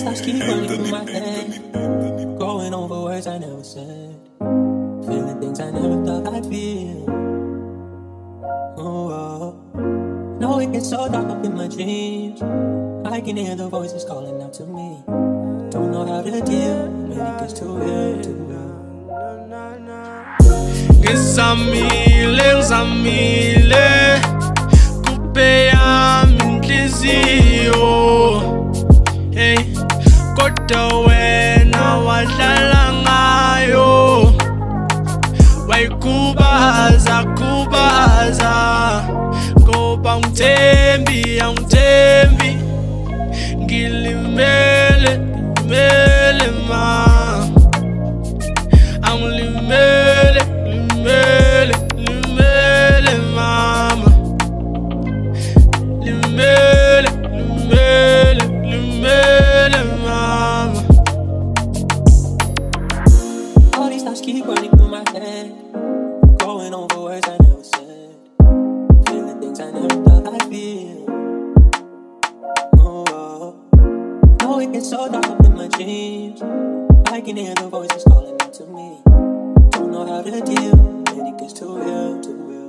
thoughts keep running through my head, going over words I never said, feeling things I never thought I'd feel. Oh, no, it gets so dark up in my dreams. I can hear the voices calling out to me. Don't know how to deal when it gets too real, too real. Ngizamile kupe yami inhliziyo, hey, kodwa wena wadlala ngayo, wayikubaza ngoba angithembi ngilimele ma, angilimele mama, limele mama. All these thoughts keep running through my head, going over words I never said, feeling things I never thought I'd feel. Oh, no, it gets so dark up in my dreams. I can hear the voices calling out to me. Don't know how to deal when it gets too real, too real.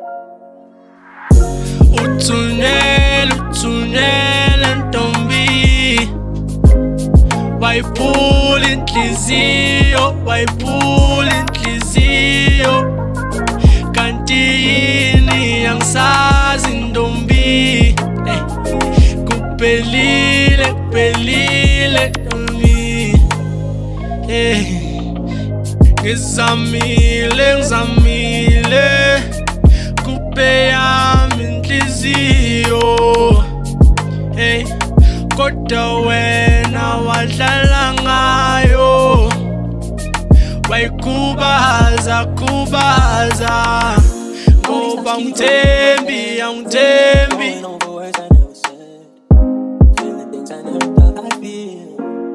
Uthunela ntombi, wayiphula inhliziyo, kanti yini angisazi ntombi, kuphelile ntombi, ngizamile kupe yami inhliziyo, hey, kodwa wena wadlala ngayo, wayikubaza ngoba angithembi. Going over words I never said, feeling things I never thought I'd feel.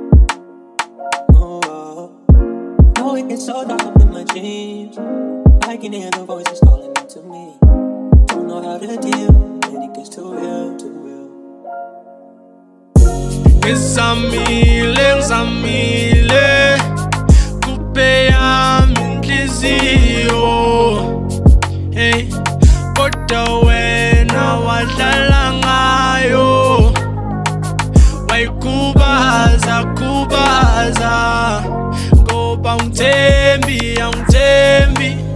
Oh, no, it gets so dark up in my dreams. I can hear the voices calling out to me. Don't know how to deal when it gets too real, too real. Ngizamile kupe yami inhliziyo, hey, kodwa wena wadlala ngayo, wayikubaza ngoba angithembi